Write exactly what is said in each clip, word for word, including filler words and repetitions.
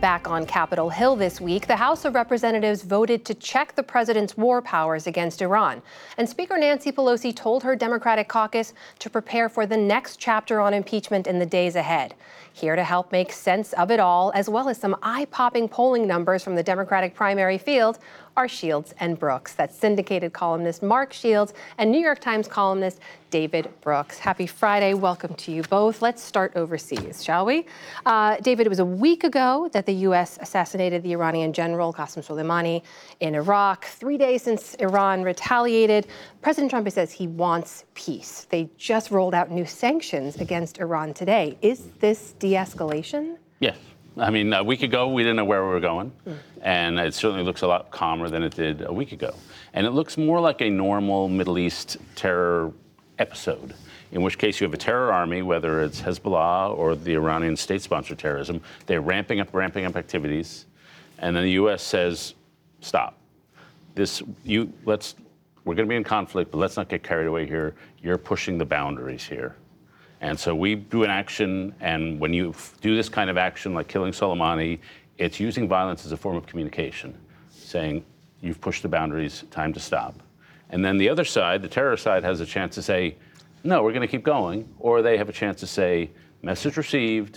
Back on Capitol Hill this week, the House of Representatives voted to check the president's war powers against Iran. And Speaker Nancy Pelosi told her Democratic caucus to prepare for the next chapter on impeachment in the days ahead. Here to help make sense of it all, as well as some eye-popping polling numbers from the Democratic primary field, are Shields and Brooks. That's syndicated columnist Mark Shields and New York Times columnist David Brooks. Happy Friday. Welcome to you both. Let's start overseas, shall we? Uh, David, it was a week ago that the U S assassinated the Iranian general Qasem Soleimani in Iraq. Three days since Iran retaliated, President Trump says he wants peace. They just rolled out new sanctions against Iran today. Is this de-escalation? Yes. I mean, a week ago, we didn't know where we were going, mm. and it certainly looks a lot calmer than it did a week ago. And it looks more like a normal Middle East terror episode, in which case you have a terror army, whether it's Hezbollah or the Iranian state-sponsored terrorism. They're ramping up, ramping up activities, and then the U S says, stop. This, you, let's, we're going to be in conflict, but let's not get carried away here. You're pushing the boundaries here. And so we do an action, and when you f- do this kind of action, like killing Soleimani, it's using violence as a form of communication, saying, you've pushed the boundaries, time to stop. And then the other side, the terror side, has a chance to say, no, we're going to keep going. Or they have a chance to say, message received,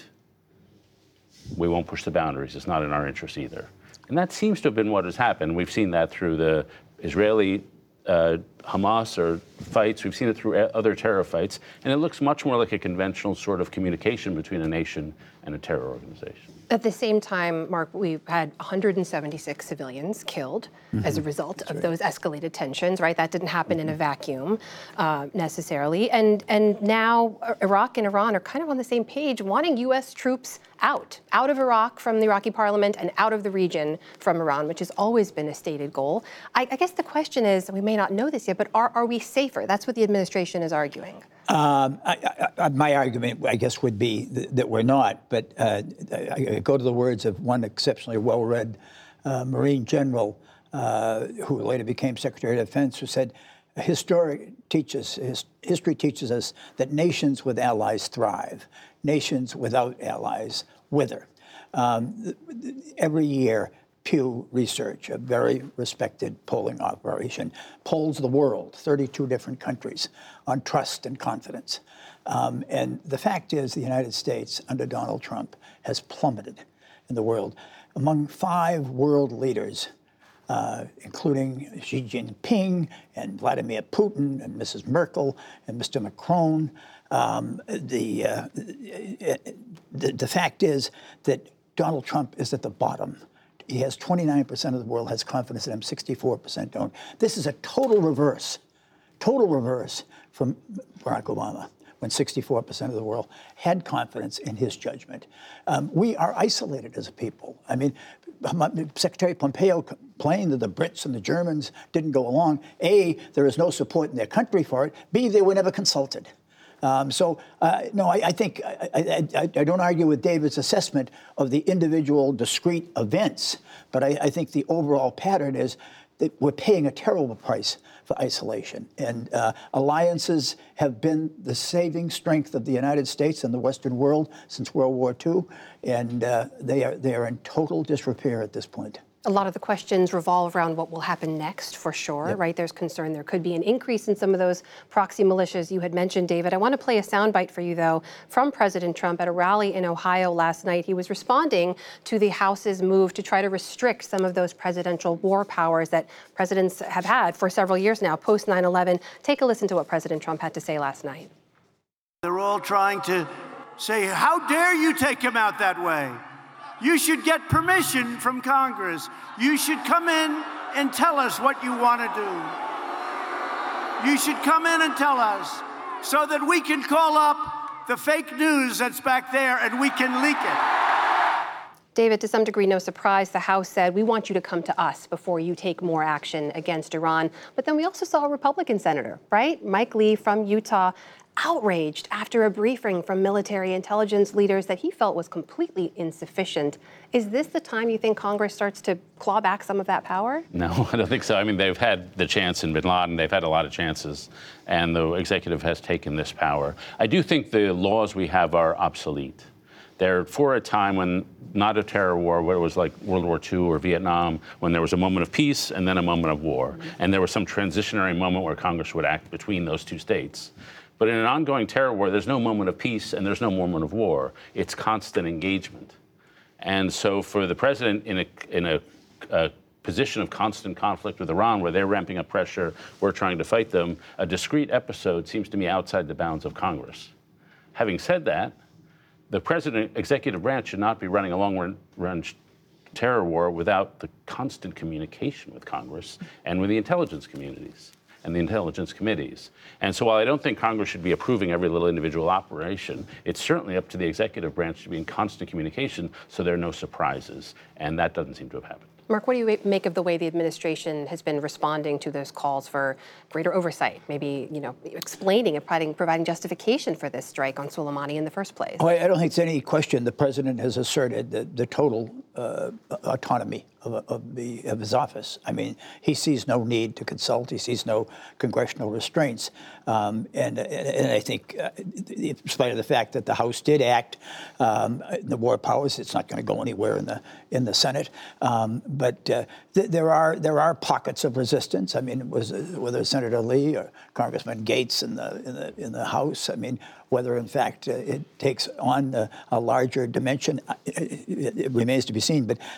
we won't push the boundaries. It's not in our interest either. And that seems to have been what has happened. We've seen that through the Israeli Uh, Hamas or fights. We've seen it through other terror fights, and it looks much more like a conventional sort of communication between a nation and a terror organization. At the same time, Mark, we've had one hundred seventy-six civilians killed mm-hmm. as a result That's of right. those escalated tensions, right? That didn't happen mm-hmm. in a vacuum uh, necessarily. And and now Iraq and Iran are kind of on the same page, wanting U S troops out, out of Iraq from the Iraqi parliament and out of the region from Iran, which has always been a stated goal. I, I guess the question is, we may not know this yet, but are, are we safer? That's what the administration is arguing. Um, I, I, my argument, I guess, would be th- that we're not. But uh, I, I go to the words of one exceptionally well-read uh, Marine general uh, who later became Secretary of Defense, who said, History teaches, his, history teaches us that nations with allies thrive. Nations without allies wither. Um, every year, Pew Research, a very respected polling operation, polls the world, thirty-two different countries, on trust and confidence. Um, and the fact is the United States, under Donald Trump, has plummeted in the world. Among five world leaders, uh, including Xi Jinping and Vladimir Putin and Missus Merkel and Mister Macron, um, the, uh, the, the fact is that Donald Trump is at the bottom. He has twenty-nine percent of the world has confidence in him, sixty-four percent don't. This is a total reverse, total reverse from Barack Obama, when sixty-four percent of the world had confidence in his judgment. Um, we are isolated as a people. I mean, Secretary Pompeo complained that the Brits and the Germans didn't go along. A, there is no support in their country for it. B, they were never consulted. Um, so, uh, no, I, I think I, I, I, I don't argue with David's assessment of the individual discrete events, but I, I think the overall pattern is that we're paying a terrible price for isolation. And uh, alliances have been the saving strength of the United States and the Western world since World War Two, and uh, they are they are in total disrepair at this point. A lot of the questions revolve around what will happen next, for sure, yep. right? There's concern there could be an increase in some of those proxy militias you had mentioned, David. I want to play a soundbite for you, though, from President Trump at a rally in Ohio last night. He was responding to the House's move to try to restrict some of those presidential war powers that presidents have had for several years now, post nine eleven. Take a listen to what President Trump had to say last night. They're all trying to say, how dare you take him out that way? You should get permission from Congress. You should come in and tell us what you want to do. You should come in and tell us so that we can call up the fake news that's back there and we can leak it. David, to some degree, no surprise, the House said, we want you to come to us before you take more action against Iran. But then we also saw a Republican senator, right? Mike Lee from Utah, outraged after a briefing from military intelligence leaders that he felt was completely insufficient. Is this the time you think Congress starts to claw back some of that power? No, I don't think so. I mean, they've had the chance in bin Laden. They've had a lot of chances, and the executive has taken this power. I do think the laws we have are obsolete. They're for a time when not a terror war, where it was like World War Two or Vietnam, when there was a moment of peace and then a moment of war. Mm-hmm. And there was some transitionary moment where Congress would act between those two states. But in an ongoing terror war, there's no moment of peace and there's no moment of war. It's constant engagement. And so for the president in a, in a, a position of constant conflict with Iran, where they're ramping up pressure, we're trying to fight them, a discrete episode seems to me outside the bounds of Congress. Having said that, the president, executive branch should not be running a long-run terror war without the constant communication with Congress and with the intelligence communities and the intelligence committees. And so while I don't think Congress should be approving every little individual operation, it's certainly up to the executive branch to be in constant communication so there are no surprises. And that doesn't seem to have happened. Mark, what do you make of the way the administration has been responding to those calls for greater oversight, maybe, you know, explaining and providing, providing justification for this strike on Soleimani in the first place? Oh, I don't think there's any question the president has asserted the, the total uh, autonomy of, of, the, of his office. I mean, he sees no need to consult. He sees no congressional restraints. Um, and, and I think, uh, in spite of the fact that the House did act, um, the war powers, it's not going to go anywhere in the in the Senate. Um, but uh, th- there are there are pockets of resistance. I mean, it was uh, whether Senator Lee or Congressman Gates in the in the in the House. I mean, whether in fact uh, it takes on a, a larger dimension, it, it remains to be seen. But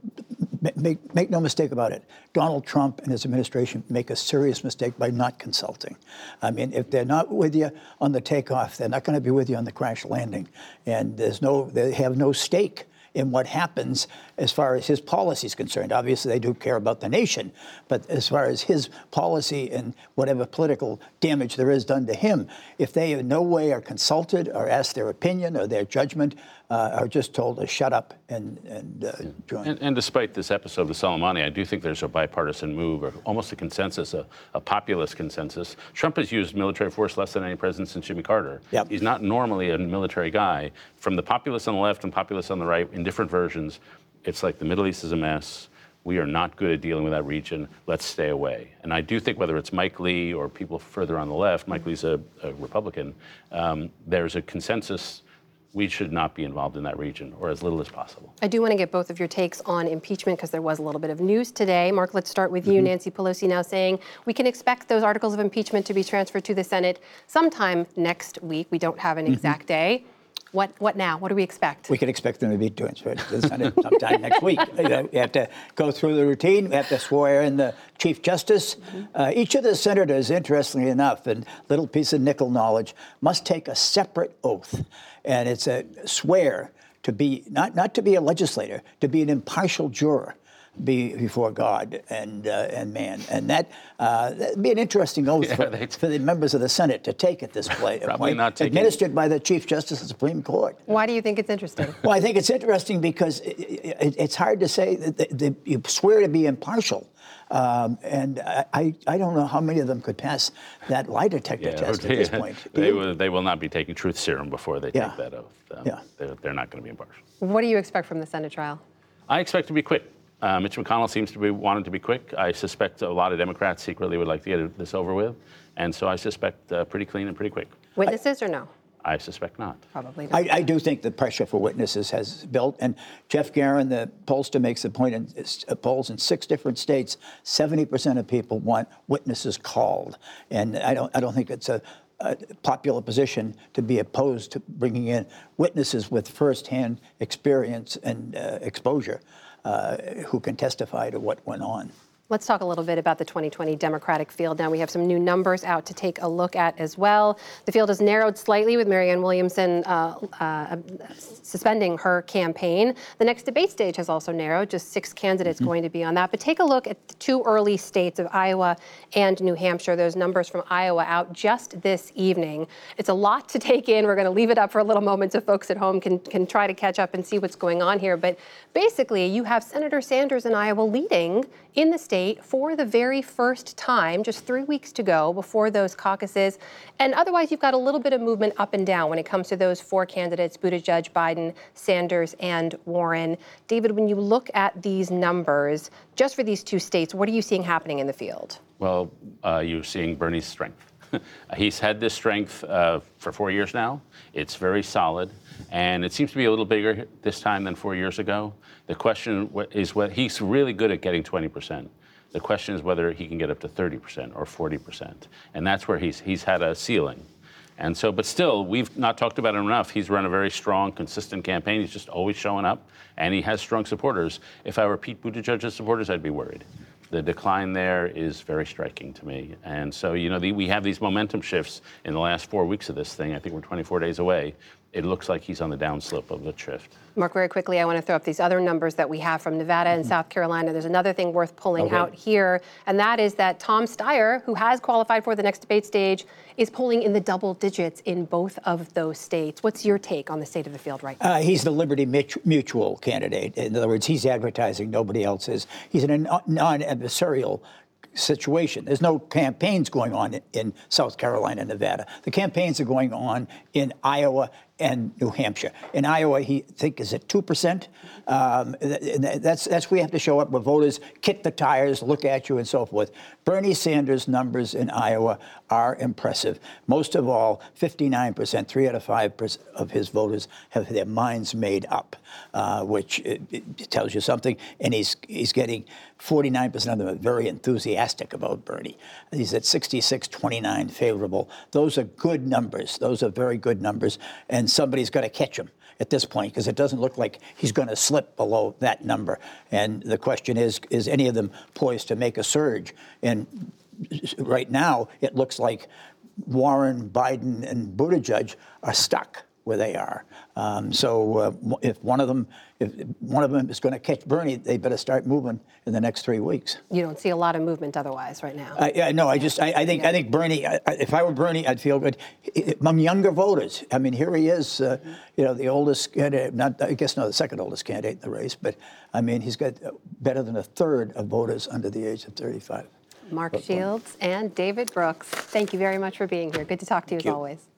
make make no mistake about it, Donald Trump and his administration make a serious mistake by not consulting. I mean, if they're not with you on the takeoff, they're not going to be with you on the crash landing. And there's no, they have no stake in what happens as far as his policy is concerned. Obviously, they do care about the nation, but as far as his policy and whatever political damage there is done to him, if they in no way are consulted or asked their opinion or their judgment, uh, are just told to shut up and, and uh, join. And, and despite this episode with Soleimani, I do think there's a bipartisan move, or almost a consensus, a, a populist consensus. Trump has used military force less than any president since Jimmy Carter. Yep. He's not normally a military guy. From the populists on the left and populists on the right, in different versions, it's like the Middle East is a mess. We are not good at dealing with that region. Let's stay away. And I do think whether it's Mike Lee or people further on the left, Mike Lee's a, a Republican, um, there's a consensus we should not be involved in that region, or as little as possible. I do want to get both of your takes on impeachment, because there was a little bit of news today. Mark, let's start with you. Mm-hmm. Nancy Pelosi now saying we can expect those articles of impeachment to be transferred to the Senate sometime next week. We don't have an mm-hmm. exact day. What what now? What do we expect? We can expect them to be transferred to the Senate sometime next week. We have to go through the routine. We have to swear in the Chief Justice. Mm-hmm. Uh, each of the senators, interestingly enough, and little piece of nickel knowledge, must take a separate oath. And it's a swear to be, not, not to be a legislator, to be an impartial juror be before God and uh, and man. And that uh, that'd be an interesting oath yeah, for, for the members of the Senate to take at this play, Probably point, not taking... administered by the Chief Justice of the Supreme Court. Why do you think it's interesting? Well, I think it's interesting because it, it, it's hard to say that the, the, you swear to be impartial. Um, and I, I don't know how many of them could pass that lie detector yeah, test at this point. They will, they will not be taking truth serum before they yeah. take that oath. Um, yeah. they're, they're not going to be impartial. What do you expect from the Senate trial? I expect to be quick. Uh, Mitch McConnell seems to be wanting to be quick. I suspect a lot of Democrats secretly would like to get this over with. And so I suspect uh, pretty clean and pretty quick. Witnesses I, or no? I suspect not. Probably not. I, I do think the pressure for witnesses has built. And Jeff Guerin, the pollster, makes the point in uh, polls in six different states, seventy percent of people want witnesses called. And I don't, I don't think it's a, a popular position to be opposed to bringing in witnesses with firsthand experience and uh, exposure uh, who can testify to what went on. Let's talk a little bit about the twenty twenty Democratic field. Now we have some new numbers out to take a look at as well. The field has narrowed slightly with Marianne Williamson uh, uh, suspending her campaign. The next debate stage has also narrowed, just six candidates mm-hmm. going to be on that. But take a look at the two early states of Iowa and New Hampshire. Those numbers from Iowa out just this evening. It's a lot to take in. We're going to leave it up for a little moment so folks at home can, can try to catch up and see what's going on here. But basically, you have Senator Sanders in Iowa leading in the state for the very first time, just three weeks to go before those caucuses. And otherwise, you've got a little bit of movement up and down when it comes to those four candidates, Buttigieg, Biden, Sanders, and Warren. David, when you look at these numbers, just for these two states, what are you seeing happening in the field? Well, uh, you're seeing Bernie's strength. He's had this strength uh, for four years now. It's very solid, and it seems to be a little bigger this time than four years ago. The question is what he's really good at getting twenty percent. The question is whether he can get up to thirty percent or forty percent, and that's where he's he's had a ceiling. And so, but still, we've not talked about him enough. He's run a very strong, consistent campaign. He's just always showing up, and he has strong supporters. If I were Pete Buttigieg's supporters, I'd be worried. The decline there is very striking to me. And so, you know, the, we have these momentum shifts in the last four weeks of this thing. I think we're twenty-four days away. It looks like he's on the downslope of the shift. Mark, very quickly, I want to throw up these other numbers that we have from Nevada and South Carolina. There's another thing worth pulling Okay. out here, and that is that Tom Steyer, who has qualified for the next debate stage, is polling in the double digits in both of those states. What's your take on the state of the field right now? Uh, he's the Liberty Mutual candidate. In other words, he's advertising, nobody else is. He's in a non-adversarial situation. There's no campaigns going on in South Carolina and Nevada. The campaigns are going on in Iowa and New Hampshire. In Iowa, he think is at two percent. Um, that's that's where you have to show up where voters kick the tires, look at you, and so forth. Bernie Sanders' numbers in Iowa are impressive. Most of all, fifty-nine percent, three out of five percent of his voters have their minds made up, uh, which it, it tells you something. And he's he's getting forty-nine percent of them are very enthusiastic about Bernie. He's at sixty-six twenty-nine favorable. Those are good numbers. Those are very good numbers. And somebody's got to catch him at this point because it doesn't look like he's going to slip below that number. And the question is, is any of them poised to make a surge? And right now, it looks like Warren, Biden, and Buttigieg are stuck where they are. Um, so uh, if one of them, if one of them is going to catch Bernie, they better start moving in the next three weeks. You don't see a lot of movement otherwise right now. I, I no, I just I, I think yeah. I think Bernie. I, if I were Bernie, I'd feel good. Among younger voters, I mean, here he is, uh, you know, the oldest candidate. Not I guess not the second oldest candidate in the race, but I mean, he's got better than a third of voters under the age of thirty-five. Mark Shields and David Brooks, thank you very much for being here. Good to talk to you as you. always.